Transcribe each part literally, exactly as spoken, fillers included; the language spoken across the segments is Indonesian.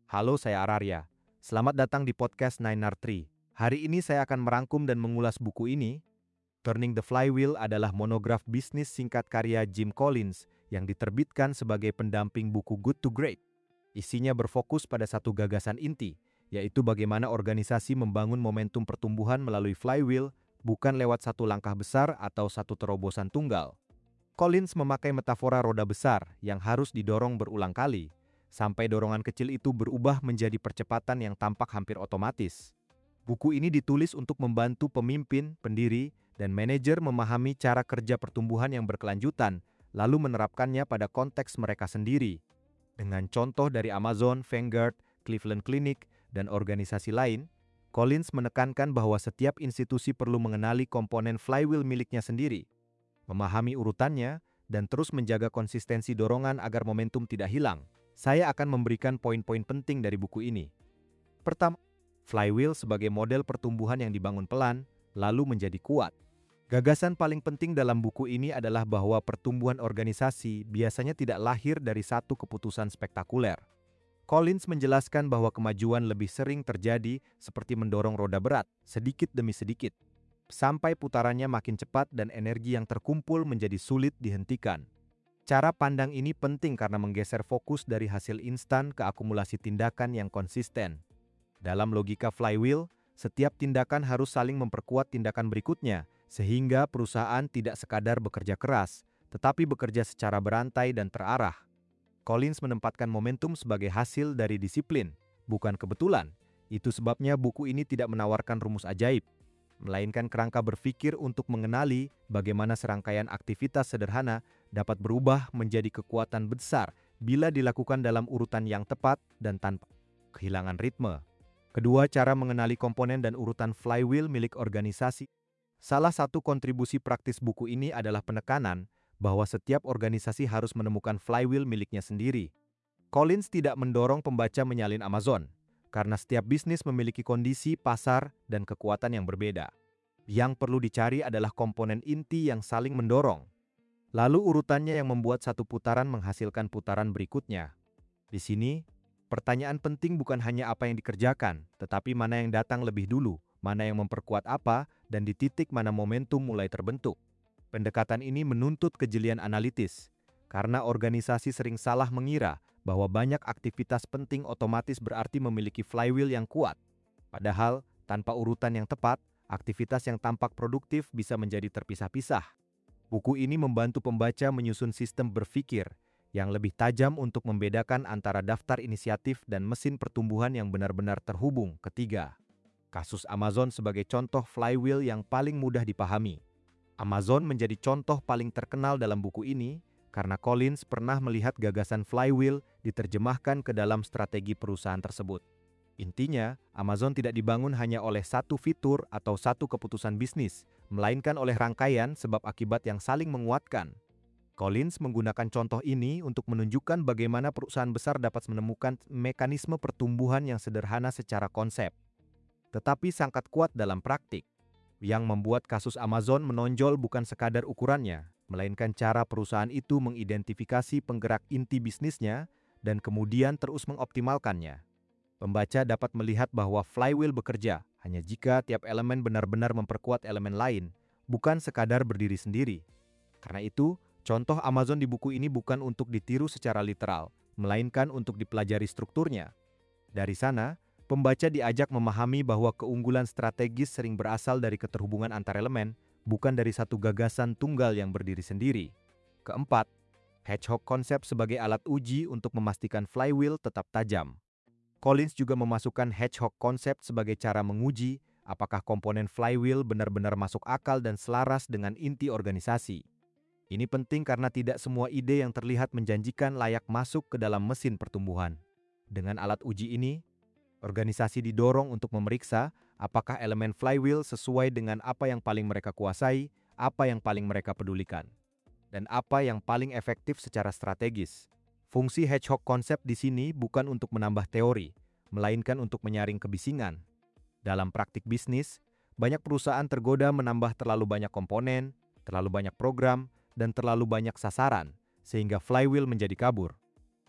Halo, saya Ararya. Selamat datang di podcast Nine R Tree. Hari ini saya akan merangkum dan mengulas buku ini. Turning the Flywheel adalah monograf bisnis singkat karya Jim Collins yang diterbitkan sebagai pendamping buku Good to Great. Isinya berfokus pada satu gagasan inti, yaitu bagaimana organisasi membangun momentum pertumbuhan melalui flywheel, bukan lewat satu langkah besar atau satu terobosan tunggal. Collins memakai metafora roda besar yang harus didorong berulang kali, sampai dorongan kecil itu berubah menjadi percepatan yang tampak hampir otomatis. Buku ini ditulis untuk membantu pemimpin, pendiri, dan manajer memahami cara kerja pertumbuhan yang berkelanjutan, lalu menerapkannya pada konteks mereka sendiri. Dengan contoh dari Amazon, Vanguard, Cleveland Clinic, dan organisasi lain, Collins menekankan bahwa setiap institusi perlu mengenali komponen flywheel miliknya sendiri, memahami urutannya, dan terus menjaga konsistensi dorongan agar momentum tidak hilang. Saya akan memberikan poin-poin penting dari buku ini. Pertama, flywheel sebagai model pertumbuhan yang dibangun pelan, lalu menjadi kuat. Gagasan paling penting dalam buku ini adalah bahwa pertumbuhan organisasi biasanya tidak lahir dari satu keputusan spektakuler. Collins menjelaskan bahwa kemajuan lebih sering terjadi seperti mendorong roda berat, sedikit demi sedikit, sampai putarannya makin cepat dan energi yang terkumpul menjadi sulit dihentikan. Cara pandang ini penting karena menggeser fokus dari hasil instan ke akumulasi tindakan yang konsisten. Dalam logika flywheel, setiap tindakan harus saling memperkuat tindakan berikutnya, sehingga perusahaan tidak sekadar bekerja keras, tetapi bekerja secara berantai dan terarah. Collins menempatkan momentum sebagai hasil dari disiplin, bukan kebetulan. Itu sebabnya buku ini tidak menawarkan rumus ajaib, melainkan kerangka berpikir untuk mengenali bagaimana serangkaian aktivitas sederhana dapat berubah menjadi kekuatan besar bila dilakukan dalam urutan yang tepat dan tanpa kehilangan ritme. Kedua, cara mengenali komponen dan urutan flywheel milik organisasi. Salah satu kontribusi praktis buku ini adalah penekanan bahwa setiap organisasi harus menemukan flywheel miliknya sendiri. Collins tidak mendorong pembaca menyalin Amazon, karena setiap bisnis memiliki kondisi, pasar, dan kekuatan yang berbeda. Yang perlu dicari adalah komponen inti yang saling mendorong. Lalu urutannya yang membuat satu putaran menghasilkan putaran berikutnya. Di sini, pertanyaan penting bukan hanya apa yang dikerjakan, tetapi mana yang datang lebih dulu, mana yang memperkuat apa, dan di titik mana momentum mulai terbentuk. Pendekatan ini menuntut kejelian analitis, karena organisasi sering salah mengira bahwa banyak aktivitas penting otomatis berarti memiliki flywheel yang kuat. Padahal, tanpa urutan yang tepat, aktivitas yang tampak produktif bisa menjadi terpisah-pisah. Buku ini membantu pembaca menyusun sistem berpikir yang lebih tajam untuk membedakan antara daftar inisiatif dan mesin pertumbuhan yang benar-benar terhubung. Ketiga, kasus Amazon sebagai contoh flywheel yang paling mudah dipahami. Amazon menjadi contoh paling terkenal dalam buku ini karena Collins pernah melihat gagasan flywheel diterjemahkan ke dalam strategi perusahaan tersebut. Intinya, Amazon tidak dibangun hanya oleh satu fitur atau satu keputusan bisnis, melainkan oleh rangkaian sebab akibat yang saling menguatkan. Collins menggunakan contoh ini untuk menunjukkan bagaimana perusahaan besar dapat menemukan mekanisme pertumbuhan yang sederhana secara konsep, tetapi sangat kuat dalam praktik. Yang membuat kasus Amazon menonjol bukan sekadar ukurannya, melainkan cara perusahaan itu mengidentifikasi penggerak inti bisnisnya dan kemudian terus mengoptimalkannya. Pembaca dapat melihat bahwa flywheel bekerja hanya jika tiap elemen benar-benar memperkuat elemen lain, bukan sekadar berdiri sendiri. Karena itu, contoh Amazon di buku ini bukan untuk ditiru secara literal, melainkan untuk dipelajari strukturnya. Dari sana, pembaca diajak memahami bahwa keunggulan strategis sering berasal dari keterhubungan antar elemen, bukan dari satu gagasan tunggal yang berdiri sendiri. Keempat, hedgehog konsep sebagai alat uji untuk memastikan flywheel tetap tajam. Collins juga memasukkan hedgehog konsep sebagai cara menguji apakah komponen flywheel benar-benar masuk akal dan selaras dengan inti organisasi. Ini penting karena tidak semua ide yang terlihat menjanjikan layak masuk ke dalam mesin pertumbuhan. Dengan alat uji ini, organisasi didorong untuk memeriksa apakah elemen flywheel sesuai dengan apa yang paling mereka kuasai, apa yang paling mereka pedulikan, dan apa yang paling efektif secara strategis. Fungsi hedgehog konsep di sini bukan untuk menambah teori, melainkan untuk menyaring kebisingan. Dalam praktik bisnis, banyak perusahaan tergoda menambah terlalu banyak komponen, terlalu banyak program, dan terlalu banyak sasaran, sehingga flywheel menjadi kabur.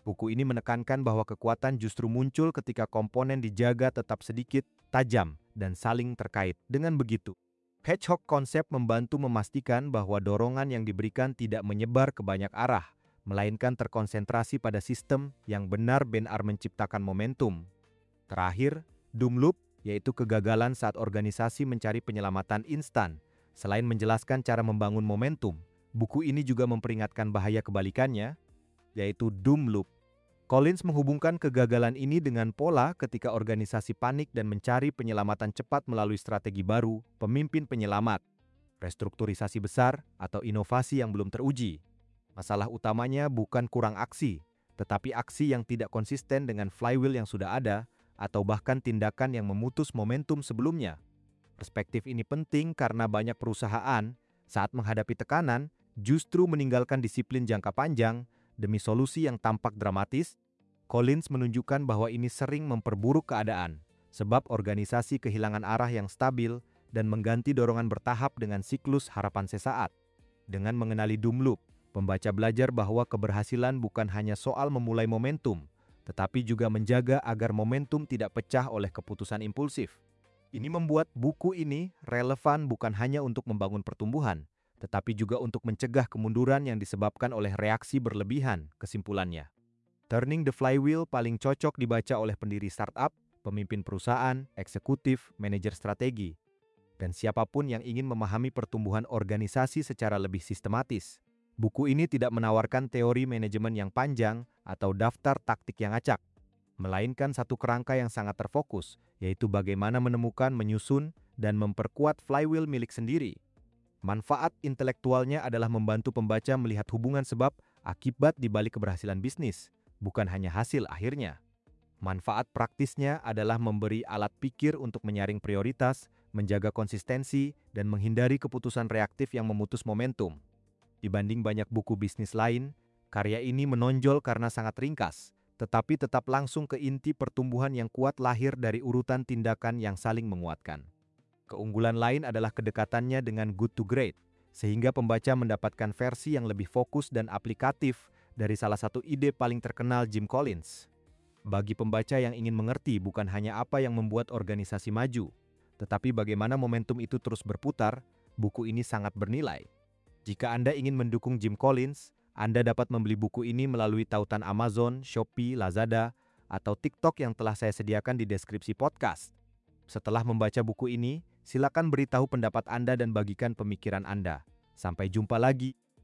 Buku ini menekankan bahwa kekuatan justru muncul ketika komponen dijaga tetap sedikit, tajam, dan saling terkait. Dengan begitu, Hedgehog konsep membantu memastikan bahwa dorongan yang diberikan tidak menyebar ke banyak arah, melainkan terkonsentrasi pada sistem yang benar-benar menciptakan momentum. Terakhir, doom loop, yaitu kegagalan saat organisasi mencari penyelamatan instan. Selain menjelaskan cara membangun momentum, buku ini juga memperingatkan bahaya kebalikannya, yaitu doom loop. Collins menghubungkan kegagalan ini dengan pola ketika organisasi panik dan mencari penyelamatan cepat melalui strategi baru, pemimpin penyelamat, restrukturisasi besar, atau inovasi yang belum teruji. Masalah utamanya bukan kurang aksi, tetapi aksi yang tidak konsisten dengan flywheel yang sudah ada, atau bahkan tindakan yang memutus momentum sebelumnya. Perspektif ini penting karena banyak perusahaan saat menghadapi tekanan justru meninggalkan disiplin jangka panjang demi solusi yang tampak dramatis. Collins menunjukkan bahwa ini sering memperburuk keadaan, sebab organisasi kehilangan arah yang stabil dan mengganti dorongan bertahap dengan siklus harapan sesaat. Dengan mengenali doom loop, pembaca belajar bahwa keberhasilan bukan hanya soal memulai momentum, tetapi juga menjaga agar momentum tidak pecah oleh keputusan impulsif. Ini membuat buku ini relevan bukan hanya untuk membangun pertumbuhan, tetapi juga untuk mencegah kemunduran yang disebabkan oleh reaksi berlebihan, kesimpulannya. Turning the Flywheel paling cocok dibaca oleh pendiri startup, pemimpin perusahaan, eksekutif, manajer strategi, dan siapapun yang ingin memahami pertumbuhan organisasi secara lebih sistematis. Buku ini tidak menawarkan teori manajemen yang panjang atau daftar taktik yang acak, melainkan satu kerangka yang sangat terfokus, yaitu bagaimana menemukan, menyusun, dan memperkuat flywheel milik sendiri. Manfaat intelektualnya adalah membantu pembaca melihat hubungan sebab akibat di balik keberhasilan bisnis, bukan hanya hasil akhirnya. Manfaat praktisnya adalah memberi alat pikir untuk menyaring prioritas, menjaga konsistensi, dan menghindari keputusan reaktif yang memutus momentum. Dibanding banyak buku bisnis lain, karya ini menonjol karena sangat ringkas, tetapi tetap langsung ke inti pertumbuhan yang kuat lahir dari urutan tindakan yang saling menguatkan. Keunggulan lain adalah kedekatannya dengan Good to Great, sehingga pembaca mendapatkan versi yang lebih fokus dan aplikatif dari salah satu ide paling terkenal Jim Collins. Bagi pembaca yang ingin mengerti bukan hanya apa yang membuat organisasi maju, tetapi bagaimana momentum itu terus berputar, buku ini sangat bernilai. Jika Anda ingin mendukung Jim Collins, Anda dapat membeli buku ini melalui tautan Amazon, Shopee, Lazada, atau TikTok yang telah saya sediakan di deskripsi podcast. Setelah membaca buku ini, silakan beritahu pendapat Anda dan bagikan pemikiran Anda. Sampai jumpa lagi.